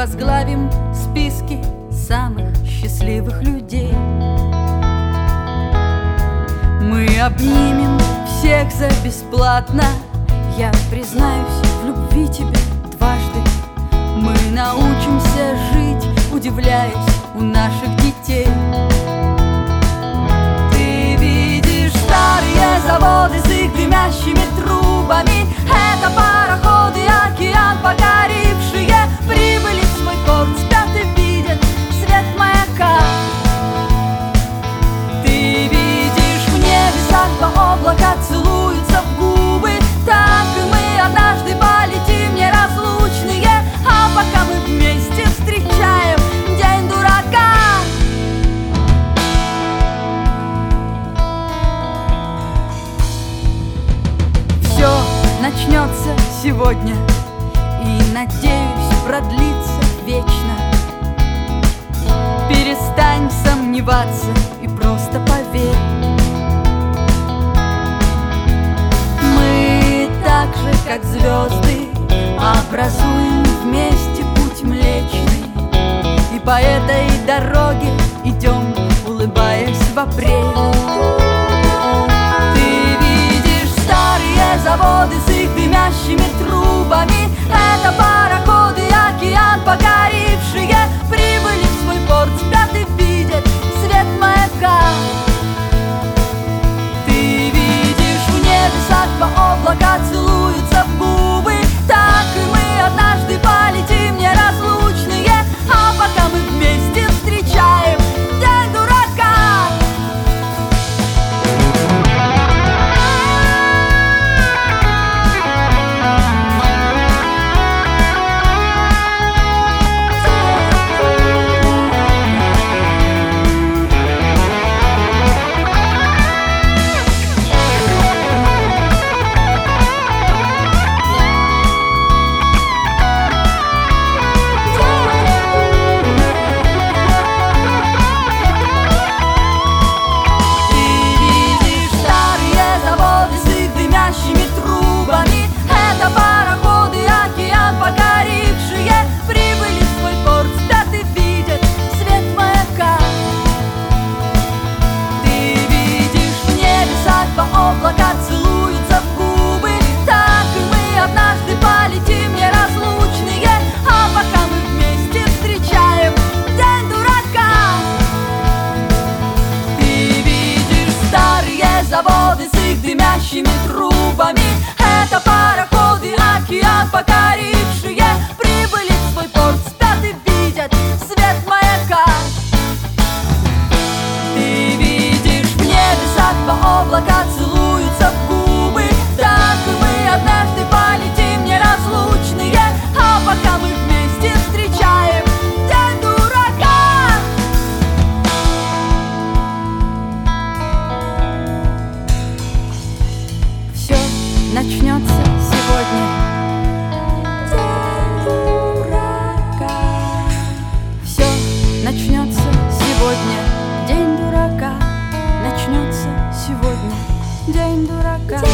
возглавим списки самых счастливых людей. Мы обнимем всех за бесплатно. Я признаюсь в любви тебе дважды. Мы научимся жить, удивляясь у наших детей. Ты видишь старые заводы с их дымящими трубами. Это пароходы, океан покорившие прибыли в свой порт, спят и видят свет маяка. Ты видишь в небесах два облака целуются в губы. Так и мы однажды полетим неразлучные, а пока мы вместе встречаем день дурака. Все начнется сегодня и, надеюсь, продлится вечно. Перестань сомневаться и просто поверь. Мы так же, как звезды, образуем вместе путь Млечный. И по этой дороге идем, улыбаясь в апрель. Ты видишь старые заводы с их дымящими трубами. Это пароходы, океан покорившие прибыли в свой порт, спят и видят свет маяка. Ты видишь в небесах два облака целуются в губы. Так и мы однажды полетим неразлучные, а пока мы вместе встречаем день дурака. Облака целуются в губы. Так и мы однажды полетим неразлучные, а пока мы вместе встречаем день дурака. Ты видишь старые заводы с их дымящими трубами. Это пароходы, океан покорившие прибыли в свой порт, спят и видят свет маяка. Ты видишь в небесах два облака целуются в губы. Так и мы однажды полетим неразлучные, а пока мы вместе встречаем день дурака. Все начнется сегодня. День дурака. Все начнется сегодня. День дурака. Начнется сегодня день дурака.